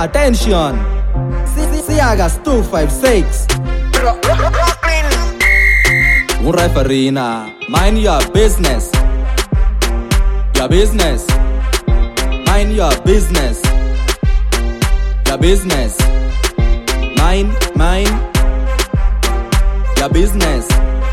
Attention. Siagas 256. Un referina. Mind your business. Your business. Mind your business. Your business. Mind your business.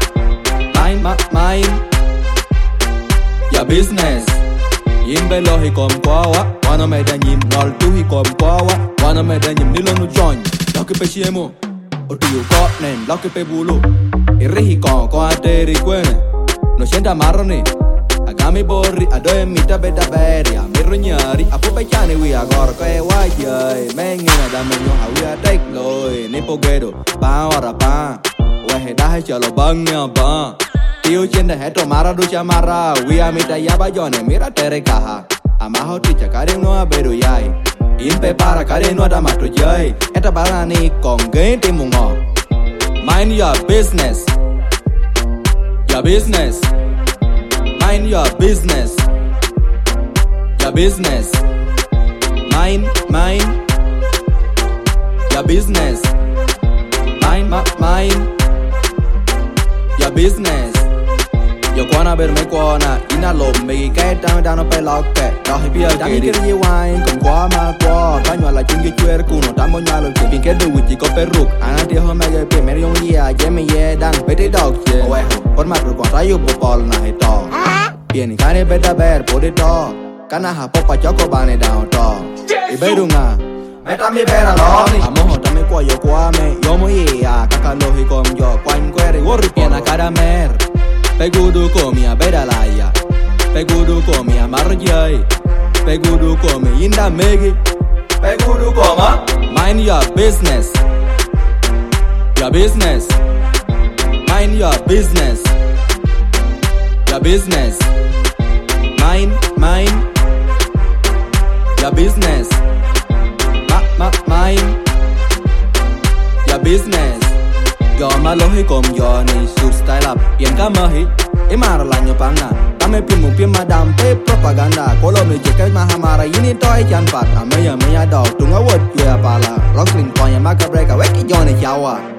Mind your business. Yin belo hi kom kwawa, wana meda nyim ngol tu hi kom kwawa, wana meda nyim nilo nu join. Loki pe chiemo, otu yu ko nen, loki pe bulu. Iri hi kon ko ateri kwene, no shenda maroni. Agami borri, adoe mita beta beri, amiru nyari, apu pe chani wi agor ko e wajay. Mengina da menyo ha wi atek loy, nipo gedo, pa ora pa. Wehe dahe chalo bangnya ba. Tio chende heto mara ducha mara, wia mita yaba jone mira tere kaha. Amaho ticha kare no aberu yai. Impe para kare no adamato jai. Eta barani kongen timungo. Mind your business. Your business. Mind your business. Your business. Mind your business. Mind your business. Yo kwana ber me kwana ina lom me kai ta da no pe lok ke do hi bia da mi ke ri wai kon kwa ma kwa ta nyo la chung ki chwer ku no ta mo nya lo ke bin ke de wi ko pe ruk ana ti ho me ge pe me yong ya je me ye dang pe de dog che we por ma ru ko ta yu bo pol na he to bien ka ne be da ber po de to kana ha po pa cho ko ba ne da to e be ru nga me ta mi bera lo ni amo ho ta me kwa yo me yo mo ya ka ka lo hi kom yo kwan kwe ri wo ri pe na kada mer Pegudu komi a bedalaya. Pegudu komi a marjay. Pegudu komi inda megi. Pegudu koma. Mind your business. Your business. Mind your business. Your business. Mind your business. Mind your business. Yo malo hi kom yo ni shoot style up Pien kama hi Imara la nyo panga Tame pimu pien madam pe propaganda Kolo me jeke mahamara Yini toy chan pat Ameya dog Tunga wot kwe apala Rockling konya maka breka Weki jone chawa